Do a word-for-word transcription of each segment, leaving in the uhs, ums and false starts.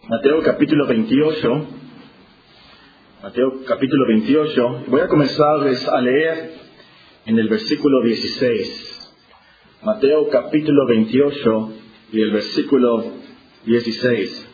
Mateo capítulo veintiocho. Mateo capítulo veintiocho. Voy a comenzarles a leer en el versículo dieciséis. Mateo capítulo veintiocho y el versículo dieciséis.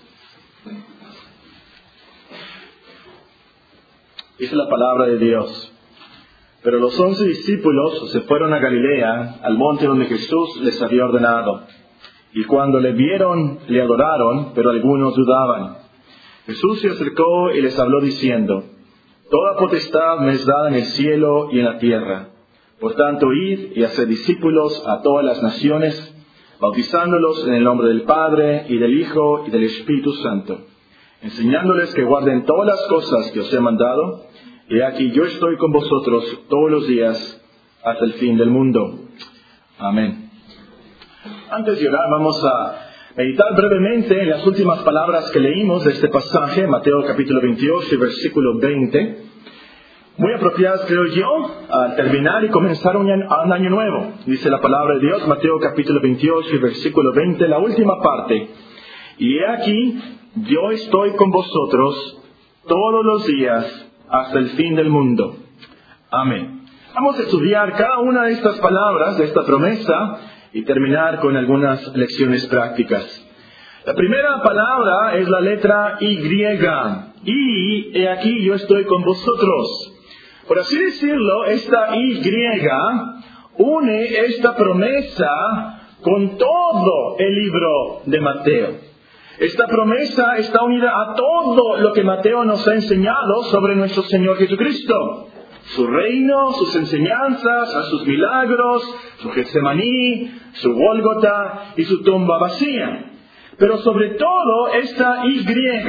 Dice la palabra de Dios. Pero los once discípulos se fueron a Galilea, al monte donde Jesús les había ordenado. Y cuando le vieron, le adoraron, pero algunos dudaban. Jesús se acercó y les habló diciendo: Toda potestad me es dada en el cielo y en la tierra. Por tanto, id y haced discípulos a todas las naciones, bautizándolos en el nombre del Padre, y del Hijo, y del Espíritu Santo, enseñándoles que guarden todas las cosas que os he mandado. Y aquí yo estoy con vosotros todos los días hasta el fin del mundo. Amén. Antes de orar, vamos a meditar brevemente en las últimas palabras que leímos de este pasaje, Mateo capítulo veintiocho y versículo veinte. Muy apropiadas, creo yo, al terminar y comenzar un año, un año nuevo. Dice la palabra de Dios, Mateo capítulo veintiocho y versículo veinte, la última parte. Y he aquí, yo estoy con vosotros todos los días hasta el fin del mundo. Amén. Vamos a estudiar cada una de estas palabras, de esta promesa, y terminar con algunas lecciones prácticas. La primera palabra es la letra Y. Y, he aquí yo estoy con vosotros. Por así decirlo, esta Y une esta promesa con todo el libro de Mateo. Esta promesa está unida a todo lo que Mateo nos ha enseñado sobre nuestro Señor Jesucristo. Su reino, sus enseñanzas, a sus milagros, su Getsemaní, su Gólgota y su tumba vacía. Pero sobre todo, esta Y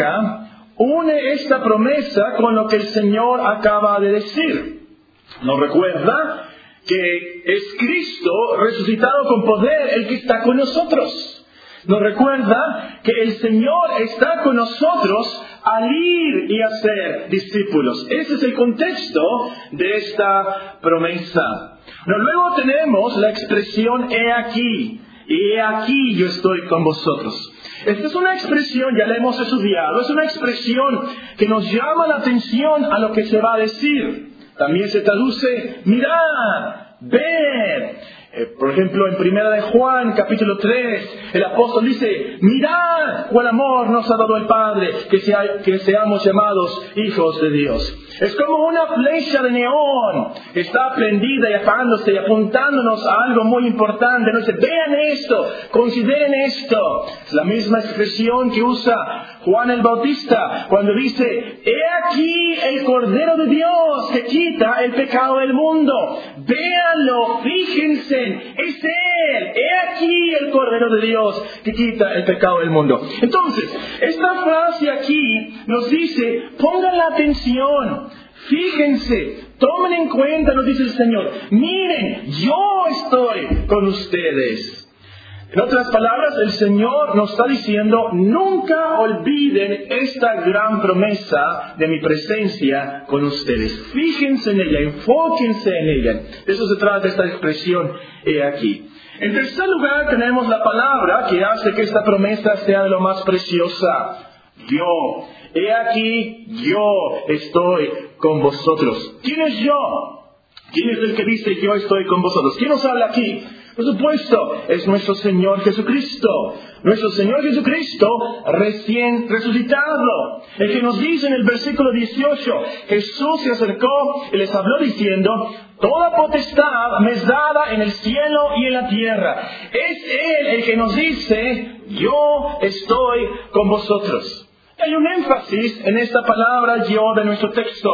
une esta promesa con lo que el Señor acaba de decir. Nos recuerda que es Cristo resucitado con poder el que está con nosotros. Nos recuerda que el Señor está con nosotros al ir y hacer discípulos. Ese es el contexto de esta promesa. Pero luego tenemos la expresión he aquí. Y he aquí yo estoy con vosotros. Esta es una expresión, ya la hemos estudiado, es una expresión que nos llama la atención a lo que se va a decir. También se traduce mirad, ver. Eh, por ejemplo, en Primera de Juan, capítulo tres, el apóstol dice: mirad cuál amor nos ha dado el Padre, que, sea, que seamos llamados hijos de Dios. Es como una flecha de neón que está prendida y apagándose y apuntándonos a algo muy importante. Nos dice: vean esto, consideren esto. Es la misma expresión que usa Juan el Bautista cuando dice: he aquí el Cordero de Dios que quita el pecado del mundo. Véanlo, fíjense. Es Él, he aquí el Cordero de Dios que quita el pecado del mundo. Entonces, esta frase aquí nos dice: pongan la atención, fíjense, tomen en cuenta, nos dice el Señor, miren, yo estoy con ustedes. En otras palabras, el Señor nos está diciendo: nunca olviden esta gran promesa de mi presencia con ustedes. Fíjense en ella, enfóquense en ella. De eso se trata esta expresión, he aquí. En tercer lugar, tenemos la palabra que hace que esta promesa sea de lo más preciosa. Yo. He aquí, yo estoy con vosotros. ¿Quién es yo? ¿Quién es el que dice yo estoy con vosotros? ¿Quién nos habla aquí? Por supuesto, es nuestro Señor Jesucristo. Nuestro Señor Jesucristo recién resucitado. El que nos dice en el versículo dieciocho, Jesús se acercó y les habló diciendo: toda potestad me es dada en el cielo y en la tierra. Es Él el que nos dice: yo estoy con vosotros. Hay un énfasis en esta palabra yo de nuestro texto.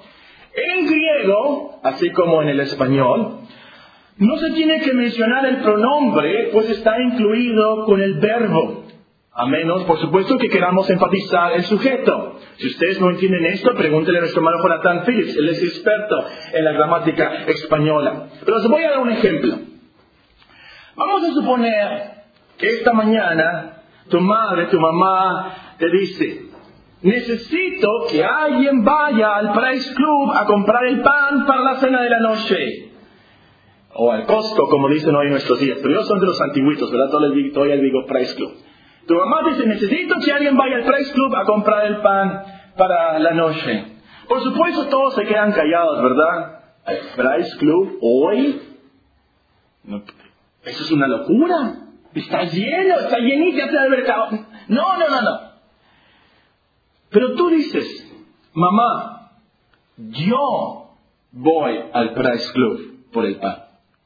En griego, así como en el español, no se tiene que mencionar el pronombre, pues está incluido con el verbo. A menos, por supuesto, que queramos enfatizar el sujeto. Si ustedes no entienden esto, pregúntenle a nuestro hermano Jonathan Phillips. Él es experto en la gramática española. Pero les voy a dar un ejemplo. Vamos a suponer que esta mañana tu madre, tu mamá, te dice: necesito que alguien vaya al Price Club a comprar el pan para la cena de la noche. O al Costco, como dicen hoy en nuestros días. Pero ellos son de los antiguitos, ¿verdad? Todavía, todavía digo Price Club. Tu mamá dice, necesito que alguien vaya al Price Club a comprar el pan para la noche. Por supuesto, todos se quedan callados, ¿verdad? ¿El Price Club hoy? No, eso es una locura. Está lleno, está llenito el mercado. No, no, no, no. Pero tú dices, mamá, yo voy al Price Club por el pan.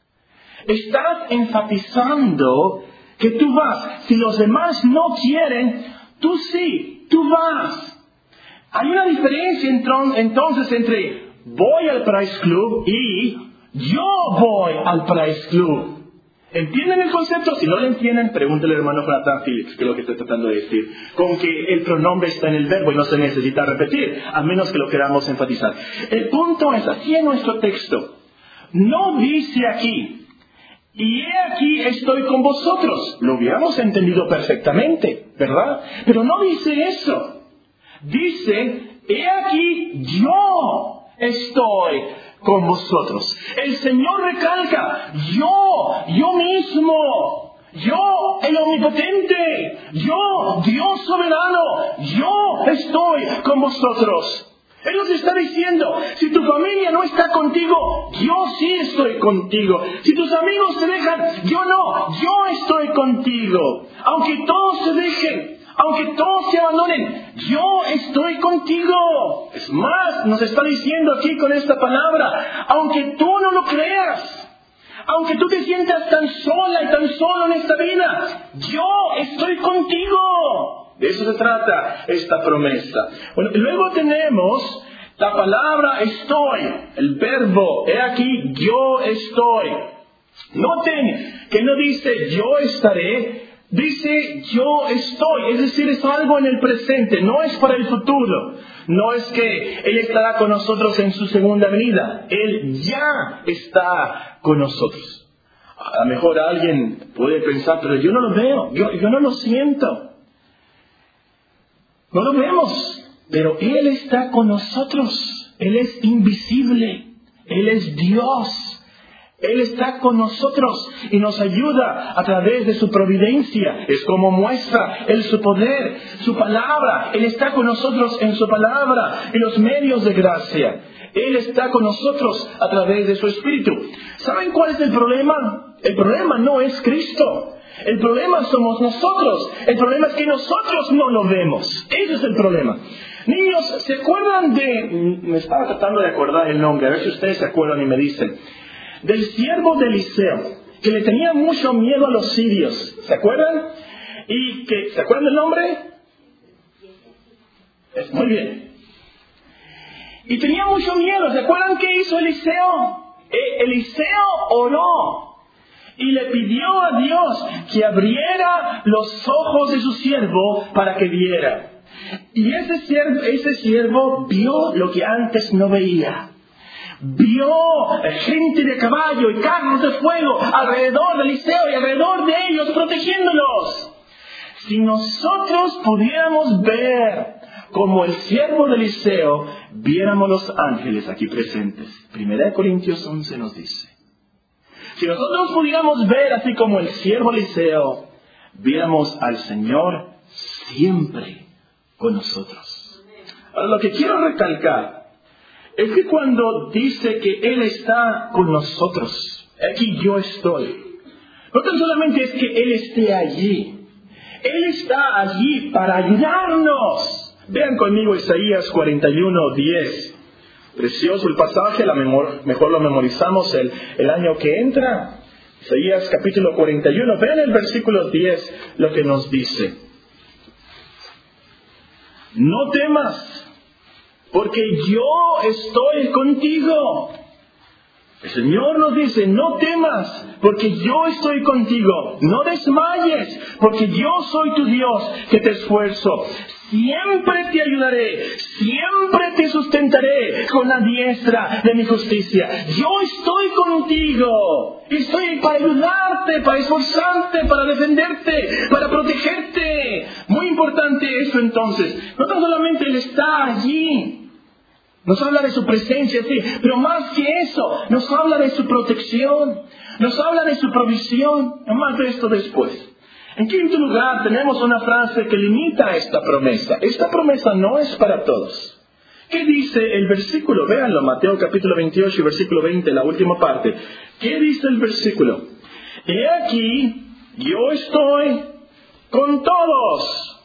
Estás enfatizando que tú vas. Si los demás no quieren, tú sí, tú vas. Hay una diferencia entonces entre voy al Price Club y yo voy al Price Club. ¿Entienden el concepto? Si no lo entienden, pregúntale al hermano Jonathan Phillips, que es lo que estoy tratando de decir. Con que el pronombre está en el verbo y no se necesita repetir, a menos que lo queramos enfatizar. El punto es, así en nuestro texto, no dice aquí, y he aquí estoy con vosotros. Lo hubiéramos entendido perfectamente, ¿verdad? Pero no dice eso. Dice, he aquí yo estoy con vosotros. El Señor recalca, yo, yo mismo, yo, el omnipotente, yo, Dios soberano, yo estoy con vosotros. Él nos está diciendo, si tu familia no está contigo, yo sí estoy contigo. Si tus amigos se dejan, yo no, yo estoy contigo. Aunque todos se dejen, aunque todos se abandonen, yo estoy contigo. Es más, nos está diciendo aquí con esta palabra, aunque tú no lo creas, aunque tú te sientas tan sola y tan solo en esta vida, yo estoy contigo. De eso se trata esta promesa. Bueno, luego tenemos la palabra estoy, el verbo, he aquí yo estoy. Noten que no dice yo estaré, dice yo estoy, es decir, es algo en el presente, no es para el futuro. No es que Él estará con nosotros en su segunda venida, Él ya está con nosotros. A lo mejor alguien puede pensar, pero yo no lo veo, yo, yo no lo siento. No lo vemos, pero Él está con nosotros. Él es invisible, Él es Dios. Él está con nosotros y nos ayuda a través de su providencia. Es como muestra Él su poder, su palabra. Él está con nosotros en su palabra y los medios de gracia. Él está con nosotros a través de su Espíritu. ¿Saben cuál es el problema? El problema no es Cristo. El problema somos nosotros. El problema es que nosotros no lo vemos. Ese es el problema. Niños, ¿se acuerdan de...? Me estaba tratando de acordar el nombre. A ver si ustedes se acuerdan y me dicen. Del siervo de Eliseo, que le tenía mucho miedo a los sirios. ¿Se acuerdan? Y que, ¿se acuerdan del nombre? Es muy bien. Y tenía mucho miedo. ¿Se acuerdan qué hizo Eliseo? Eh, Eliseo oró. Y le pidió a Dios que abriera los ojos de su siervo para que viera. Y ese siervo, ese siervo vio lo que antes no veía. Vio gente de caballo y carros de fuego alrededor de Eliseo y alrededor de ellos protegiéndolos. Si nosotros pudiéramos ver como el siervo de Eliseo, viéramos los ángeles aquí presentes. Primera de Corintios once nos dice. Si nosotros pudiéramos ver así como el siervo Eliseo, viéramos al Señor siempre con nosotros. Ahora, lo que quiero recalcar es que cuando dice que Él está con nosotros, aquí yo estoy, no tan solamente es que Él esté allí, Él está allí para ayudarnos. Vean conmigo Isaías cuarenta y uno, diez. Precioso el pasaje, la mejor, mejor lo memorizamos el, el año que entra. Isaías capítulo cuarenta y uno. Vean el versículo diez lo que nos dice. No temas, porque yo estoy contigo. El Señor nos dice, no temas, porque yo estoy contigo. No desmayes, porque yo soy tu Dios, que te esfuerzo. Siempre te ayudaré, siempre te sustentaré con la diestra de mi justicia. Yo estoy contigo. Estoy para ayudarte, para esforzarte, para defenderte, para protegerte. Muy importante eso entonces. No tan solamente Él está allí. Nos habla de su presencia, sí, pero más que eso, nos habla de su protección, nos habla de su provisión. Más de esto después. En quinto lugar, tenemos una frase que limita esta promesa. Esta promesa no es para todos. ¿Qué dice el versículo? Véanlo, Mateo capítulo veintiocho y versículo veinte, la última parte. ¿Qué dice el versículo? He aquí, yo estoy con todos.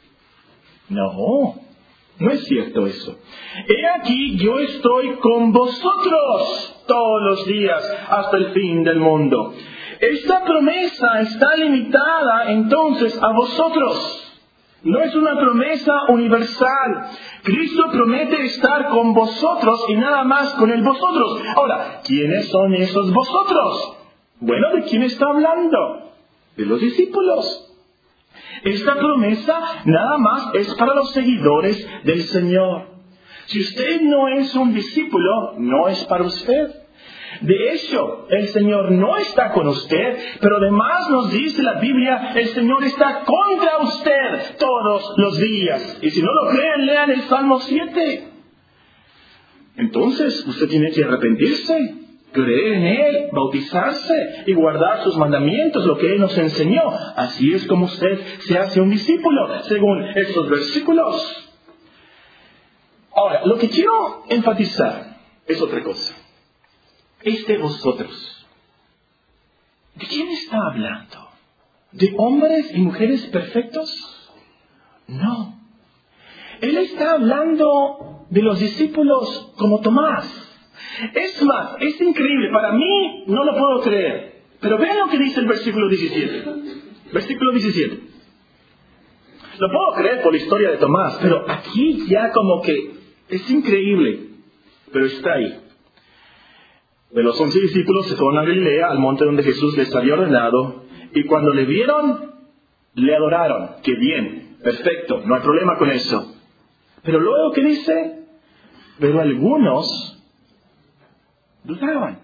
No, no es cierto eso. He aquí, yo estoy con vosotros todos los días hasta el fin del mundo. Esta promesa está limitada entonces a vosotros. No es una promesa universal. Cristo promete estar con vosotros y nada más con el vosotros. Ahora, ¿quiénes son esos vosotros? Bueno, ¿de quién está hablando? De los discípulos. Esta promesa nada más es para los seguidores del Señor. Si usted no es un discípulo, no es para usted. De hecho, el Señor no está con usted, pero además nos dice la Biblia, el Señor está contra usted todos los días. Y si no lo creen, lean el Salmo siete. Entonces, usted tiene que arrepentirse, creer en Él, bautizarse y guardar sus mandamientos, lo que Él nos enseñó. Así es como usted se hace un discípulo, según estos versículos. Ahora, lo que quiero enfatizar es otra cosa. Este vosotros, ¿de quién está hablando? ¿De hombres y mujeres perfectos? No. Él está hablando de los discípulos como Tomás. Es más, es increíble. Para mí no lo puedo creer. Pero vean lo que dice el versículo diecisiete. Versículo diecisiete. Lo puedo creer por la historia de Tomás, pero aquí ya como que es increíble. Pero está ahí. De los once discípulos se fueron a Galilea, al monte donde Jesús les había ordenado, y cuando le vieron, le adoraron. ¡Qué bien! Perfecto, no hay problema con eso. Pero luego, ¿qué dice? Pero algunos dudaban.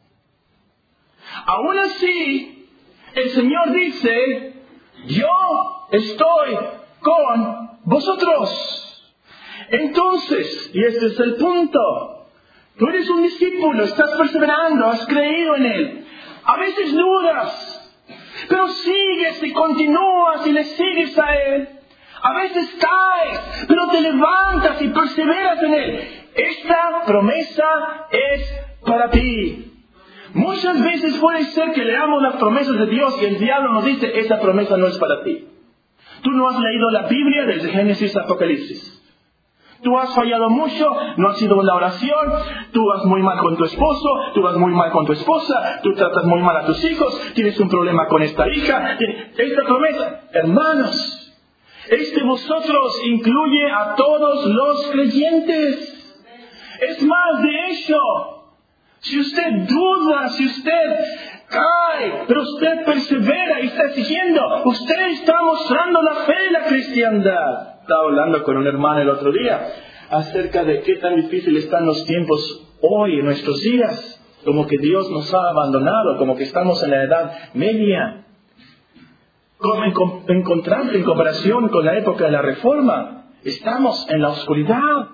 Aún así, el Señor dice, yo estoy con vosotros. Entonces, y este es el punto, tú eres un discípulo, estás perseverando, has creído en Él. A veces dudas, pero sigues y continúas y le sigues a Él. A veces caes, pero te levantas y perseveras en Él. Esta promesa es para ti. Muchas veces puede ser que leamos las promesas de Dios y el diablo nos dice, esa promesa no es para ti. Tú no has leído la Biblia desde Génesis a Apocalipsis. Tú has fallado mucho, no has ido a la oración, tú vas muy mal con tu esposo, tú vas muy mal con tu esposa, tú tratas muy mal a tus hijos, tienes un problema con esta hija. Esta promesa, hermanos, este vosotros incluye a todos los creyentes. Es más, de hecho, si usted duda, si usted cae, pero usted persevera y está siguiendo, usted está mostrando la fe de la cristiandad. Estaba hablando con un hermano el otro día acerca de qué tan difícil están los tiempos hoy en nuestros días. Como que Dios nos ha abandonado, como que estamos en la edad media. Como en, en contraste, en comparación con la época de la Reforma, estamos en la oscuridad.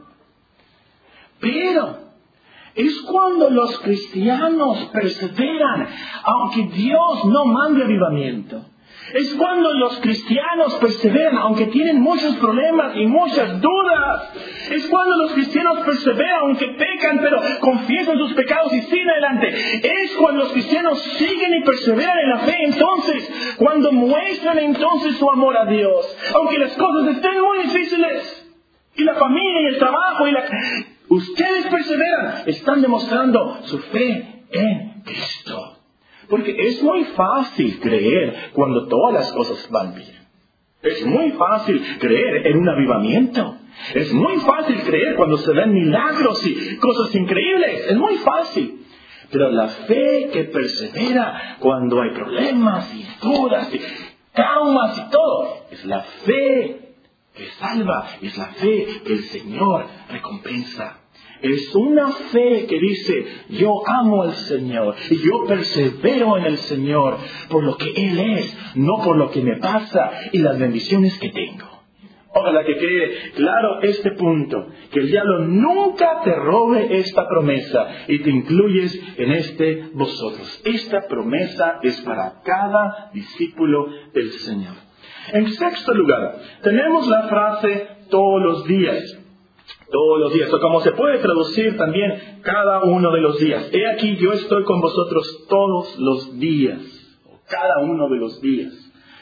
Pero es cuando los cristianos perseveran, aunque Dios no mande avivamiento. Es cuando los cristianos perseveran, aunque tienen muchos problemas y muchas dudas. Es cuando los cristianos perseveran, aunque pecan, pero confiesan sus pecados y siguen adelante. Es cuando los cristianos siguen y perseveran en la fe, entonces, cuando muestran entonces su amor a Dios. Aunque las cosas estén muy difíciles, y la familia y el trabajo, y la... ustedes perseveran, están demostrando su fe en Cristo. Porque es muy fácil creer cuando todas las cosas van bien. Es muy fácil creer en un avivamiento. Es muy fácil creer cuando se ven milagros y cosas increíbles. Es muy fácil. Pero la fe que persevera cuando hay problemas y dudas y traumas y todo, es la fe que salva. Es la fe que el Señor recompensa. Es una fe que dice, yo amo al Señor y yo persevero en el Señor por lo que Él es, no por lo que me pasa y las bendiciones que tengo. Ojalá que quede claro este punto, que el diablo nunca te robe esta promesa y te incluyes en este vosotros. Esta promesa es para cada discípulo del Señor. En sexto lugar, tenemos la frase todos los días. Todos los días, o como se puede traducir también cada uno de los días. He aquí, yo estoy con vosotros todos los días, o cada uno de los días.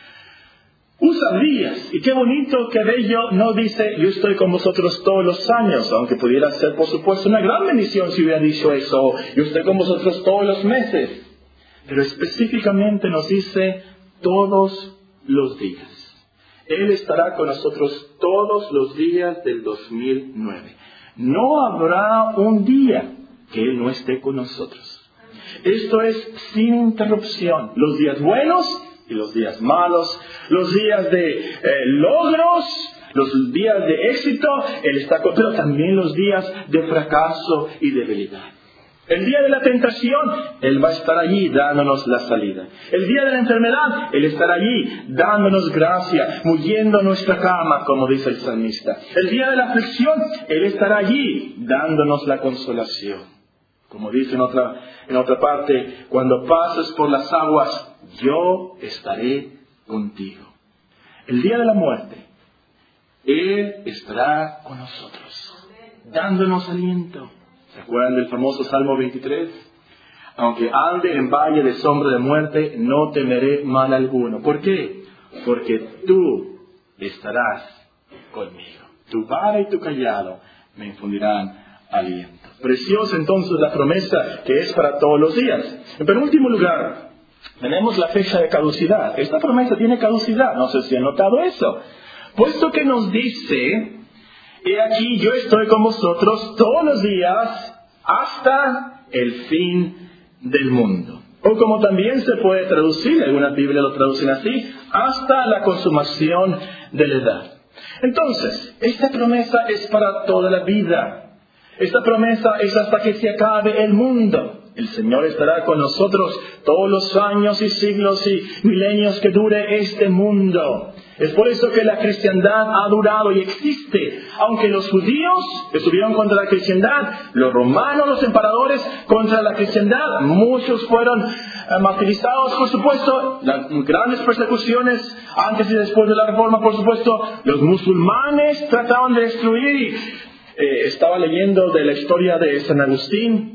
Usa días, y qué bonito, qué bello, no dice yo estoy con vosotros todos los años, aunque pudiera ser por supuesto una gran bendición si hubiera dicho eso, yo estoy con vosotros todos los meses, pero específicamente nos dice todos los días. Él estará con nosotros todos los días del dos mil nueve. No habrá un día que Él no esté con nosotros. Esto es sin interrupción, los días buenos y los días malos, los días de eh, logros, los días de éxito, Él está con, pero también los días de fracaso y debilidad. El día de la tentación, Él va a estar allí dándonos la salida. El día de la enfermedad, Él estará allí dándonos gracia, muriendo nuestra cama, como dice el salmista. El día de la aflicción, Él estará allí dándonos la consolación. Como dice en otra, en otra parte, cuando pases por las aguas, yo estaré contigo. El día de la muerte, Él estará con nosotros, dándonos aliento. ¿Se acuerdan del famoso Salmo veintitrés? Aunque ande en valle de sombra de muerte, no temeré mal alguno. ¿Por qué? Porque tú estarás conmigo. Tu vara y tu cayado me infundirán aliento. Preciosa entonces la promesa que es para todos los días. En penúltimo lugar, tenemos la fecha de caducidad. Esta promesa tiene caducidad. No sé si han notado eso. Puesto que nos dice, he aquí yo estoy con vosotros todos los días hasta el fin del mundo. O como también se puede traducir, algunas Biblias lo traducen así, hasta la consumación de la edad. Entonces, esta promesa es para toda la vida. Esta promesa es hasta que se acabe el mundo. El Señor estará con nosotros todos los años y siglos y milenios que dure este mundo. Es por eso que la cristiandad ha durado y existe. Aunque los judíos estuvieron contra la cristiandad, los romanos, los emperadores contra la cristiandad, muchos fueron eh, martirizados, por supuesto, las grandes persecuciones antes y después de la reforma, por supuesto, los musulmanes trataban de destruir. Eh, estaba leyendo de la historia de San Agustín.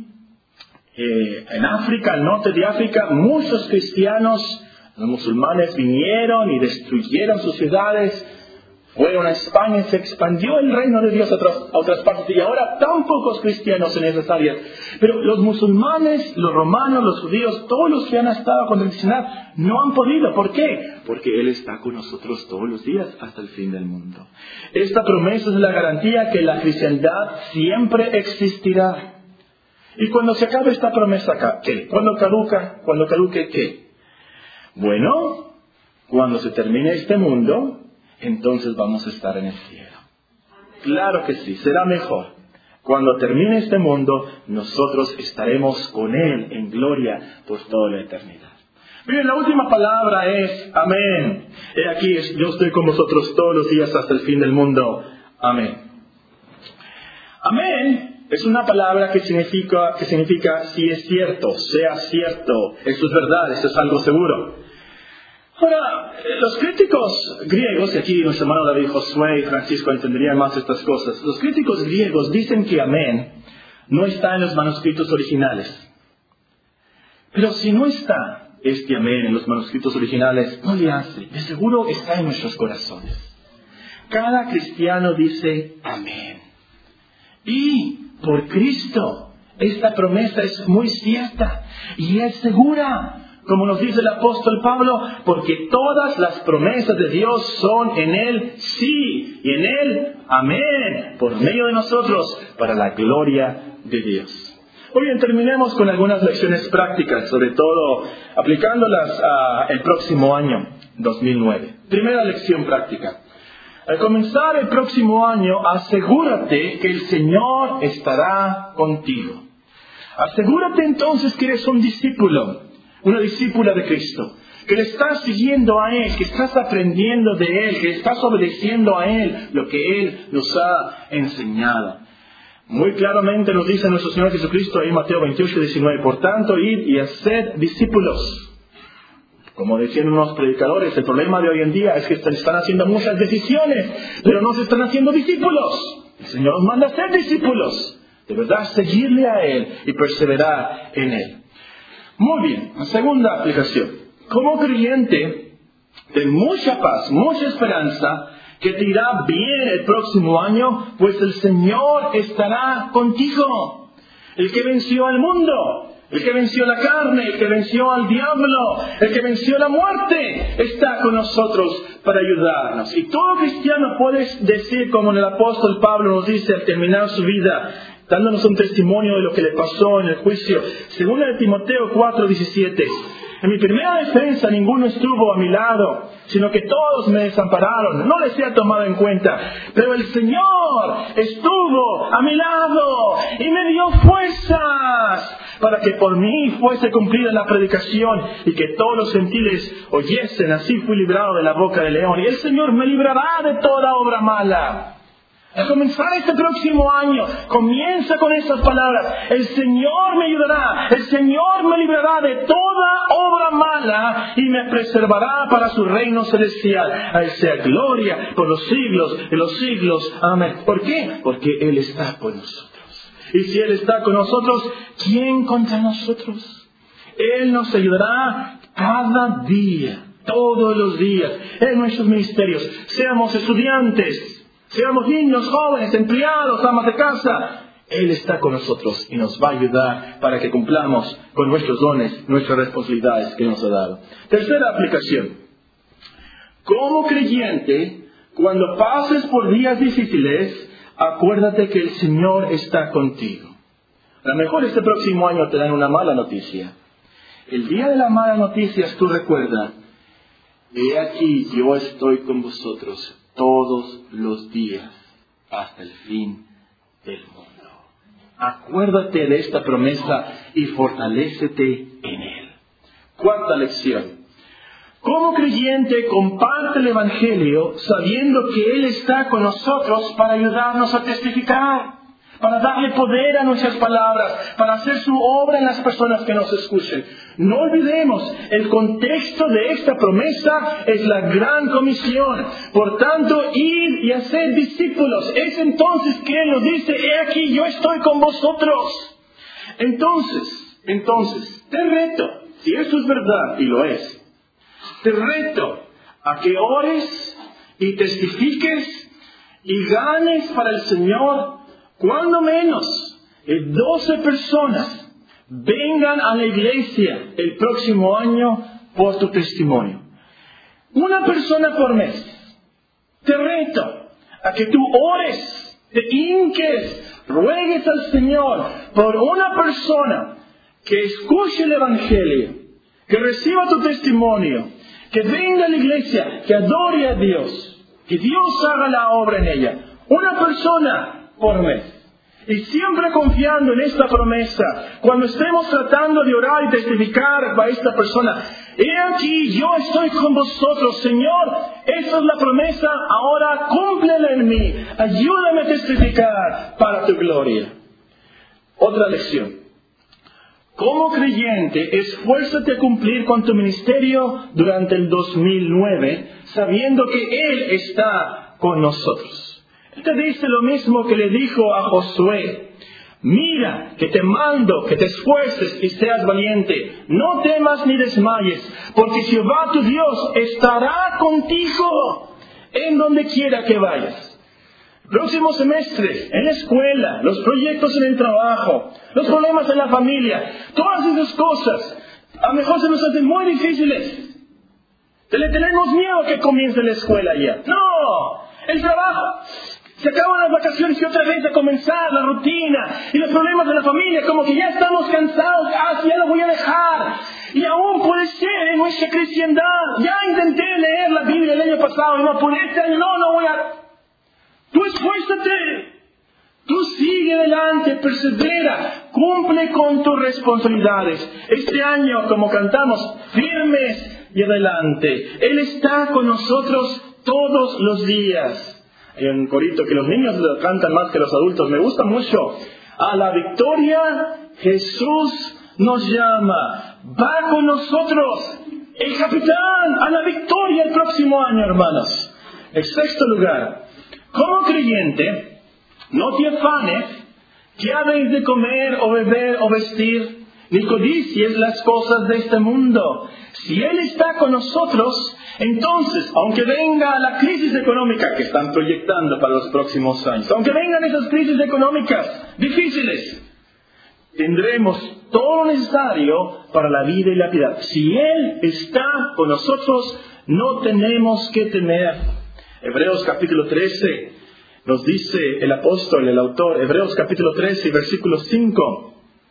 Eh, en África, al norte de África, muchos cristianos, los musulmanes vinieron y destruyeron sus ciudades, fueron a España, se expandió el reino de Dios a otras, a otras partes, y ahora tan pocos cristianos en esas áreas. Pero los musulmanes, los romanos, los judíos, todos los que han estado con la cristiandad, no han podido. ¿Por qué? Porque Él está con nosotros todos los días hasta el fin del mundo. Esta promesa es la garantía que la cristiandad siempre existirá. Y cuando se acabe esta promesa, ¿qué? ¿Cuándo caduca? ¿Cuándo caduque qué? Bueno, cuando se termine este mundo, entonces vamos a estar en el cielo. Claro que sí, será mejor. Cuando termine este mundo, nosotros estaremos con Él en gloria por toda la eternidad. Miren, la última palabra es amén. He aquí, yo estoy con vosotros todos los días hasta el fin del mundo. Amén. Amén. Es una palabra que significa, que significa si es cierto, sea cierto, esto es verdad, esto es algo seguro. Ahora, los críticos griegos, y aquí nuestro hermano David Josué y Francisco entenderían más estas cosas, los críticos griegos dicen que amén no está en los manuscritos originales. Pero si no está este amén en los manuscritos originales, no le hace, de seguro está en nuestros corazones. Cada cristiano dice amén. Y por Cristo, esta promesa es muy cierta y es segura, como nos dice el apóstol Pablo, porque todas las promesas de Dios son en Él sí y en Él amén, por medio de nosotros, para la gloria de Dios. Muy bien, terminemos con algunas lecciones prácticas, sobre todo aplicándolas a el próximo año, dos mil nueve. Primera lección práctica. Al comenzar el próximo año, asegúrate que el Señor estará contigo. Asegúrate entonces que eres un discípulo, una discípula de Cristo, que le estás siguiendo a Él, que estás aprendiendo de Él, que estás obedeciendo a Él lo que Él nos ha enseñado. Muy claramente nos dice nuestro Señor Jesucristo ahí en Mateo veintiocho, diecinueve, por tanto, id y haced discípulos. Como decían unos predicadores, el problema de hoy en día es que se están haciendo muchas decisiones, pero no se están haciendo discípulos. El Señor nos manda a ser discípulos. De verdad, seguirle a Él y perseverar en Él. Muy bien, la segunda aplicación. Como creyente, ten mucha paz, mucha esperanza, que te irá bien el próximo año, pues el Señor estará contigo. El que venció al mundo, el que venció la carne, el que venció al diablo, el que venció la muerte, está con nosotros para ayudarnos. Y todo cristiano puede decir, como el apóstol Pablo nos dice al terminar su vida, dándonos un testimonio de lo que le pasó en el juicio. Segunda de Timoteo cuatro, diecisiete. En mi primera defensa ninguno estuvo a mi lado, sino que todos me desampararon. No les he tomado en cuenta. Pero el Señor estuvo a mi lado y me dio fuerzas para que por mí fuese cumplida la predicación y que todos los gentiles oyesen. Así fui librado de la boca del león. Y el Señor me librará de toda obra mala. Al comenzar este próximo año, comienza con estas palabras. El Señor me ayudará, el Señor me librará de toda obra mala y me preservará para su reino celestial. A Él sea gloria por los siglos de los siglos. Amén. ¿Por qué? Porque Él está con nosotros. Y si Él está con nosotros, ¿quién contra nosotros? Él nos ayudará cada día, todos los días, en nuestros ministerios. Seamos estudiantes, seamos niños, jóvenes, empleados, amas de casa. Él está con nosotros y nos va a ayudar para que cumplamos con nuestros dones, nuestras responsabilidades que nos ha dado. Tercera aplicación. Como creyente, cuando pases por días difíciles, acuérdate que el Señor está contigo. A lo mejor este próximo año te dan una mala noticia. El día de la mala noticia tú recuerda, he aquí yo estoy con vosotros todos los días hasta el fin del mundo. Acuérdate de esta promesa y fortalécete en Él. Cuarta lección. Como creyente, comparte el Evangelio sabiendo que Él está con nosotros para ayudarnos a testificar, para darle poder a nuestras palabras, para hacer su obra en las personas que nos escuchen. No olvidemos, el contexto de esta promesa es la gran comisión. Por tanto, id y haced discípulos. Es entonces que Él nos dice, he aquí, yo estoy con vosotros. Entonces, entonces, te reto, si eso es verdad, y lo es, te reto a que ores y testifiques y ganes para el Señor. Cuando menos doce personas vengan a la iglesia el próximo año por tu testimonio. Una persona por mes. Te reto a que tú ores, te hinques, ruegues al Señor por una persona que escuche el Evangelio, que reciba tu testimonio, que venga a la iglesia, que adore a Dios, que Dios haga la obra en ella. Una persona por mes. Y siempre confiando en esta promesa, cuando estemos tratando de orar y testificar para esta persona, he aquí, yo estoy con vosotros, Señor, esta es la promesa, ahora cúmplela en mí, ayúdame a testificar para tu gloria. Otra lección. Como creyente, esfuérzate a cumplir con tu ministerio durante el dos mil nueve, sabiendo que Él está con nosotros. Él te dice lo mismo que le dijo a Josué. Mira, que te mando, que te esfuerces y seas valiente. No temas ni desmayes, porque Jehová tu Dios estará contigo en donde quiera que vayas. Próximo semestre, en la escuela, los proyectos en el trabajo, los problemas en la familia, todas esas cosas, a lo mejor se nos hacen muy difíciles. Le tenemos miedo a que comience la escuela ya. No, el trabajo. Se acaban las vacaciones y otra vez a comenzar la rutina y los problemas de la familia, como que ya estamos cansados, ah, ya lo voy a dejar. Y aún puede ser en nuestra cristiandad. Ya intenté leer la Biblia el año pasado y no pude, este año no, no voy a... Tú esfuérzate, tú sigue adelante, persevera, cumple con tus responsabilidades. Este año, como cantamos, firmes y adelante. Él está con nosotros todos los días. Hay un corito que los niños lo cantan más que los adultos. Me gusta mucho. A la victoria Jesús nos llama. Va con nosotros. El capitán a la victoria el próximo año, hermanos. En sexto lugar, como creyente, no te afanes que habéis de comer o beber o vestir, ni codicies las cosas de este mundo. Si Él está con nosotros, entonces, aunque venga la crisis económica que están proyectando para los próximos años, aunque vengan esas crisis económicas difíciles, tendremos todo lo necesario para la vida y la piedad. Si Él está con nosotros, no tenemos que temer. Hebreos capítulo trece nos dice el apóstol, el autor, Hebreos capítulo trece, versículo cinco.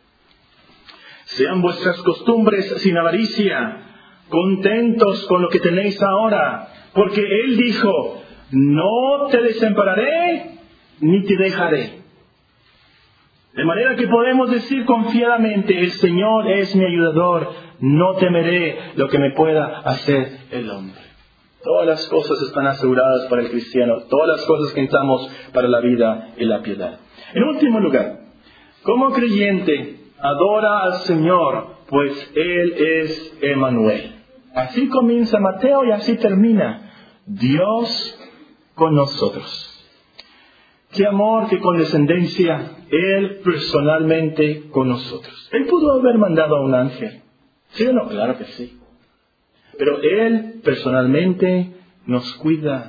Sean vuestras costumbres sin avaricia, contentos con lo que tenéis ahora, porque Él dijo, no te desampararé ni te dejaré. De manera que podemos decir confiadamente, el Señor es mi ayudador, no temeré lo que me pueda hacer el hombre. Todas las cosas están aseguradas para el cristiano, todas las cosas que necesitamos para la vida y la piedad. En último lugar, como creyente, adora al Señor, pues Él es Emmanuel. Así comienza Mateo y así termina. Dios con nosotros. Qué amor, qué condescendencia, Él personalmente con nosotros. Él pudo haber mandado a un ángel. ¿Sí o no? Claro que sí. Pero Él personalmente nos cuida,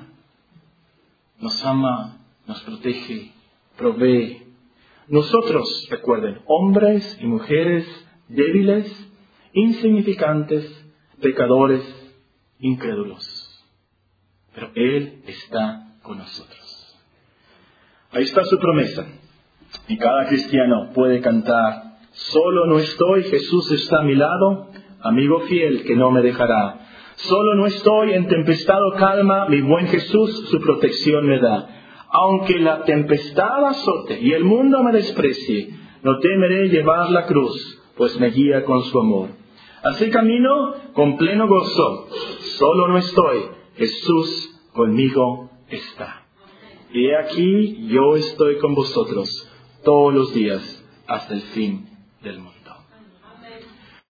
nos ama, nos protege, provee. Nosotros, recuerden, hombres y mujeres débiles, insignificantes, pecadores, incrédulos. Pero Él está con nosotros. Ahí está su promesa. Y cada cristiano puede cantar, solo no estoy, Jesús está a mi lado, amigo fiel que no me dejará. Solo no estoy, en tempestad o calma, mi buen Jesús su protección me da. Aunque la tempestad azote y el mundo me desprecie, no temeré llevar la cruz, pues me guía con su amor. Así camino con pleno gozo, solo no estoy, Jesús conmigo está. Y aquí yo estoy con vosotros todos los días hasta el fin del mundo.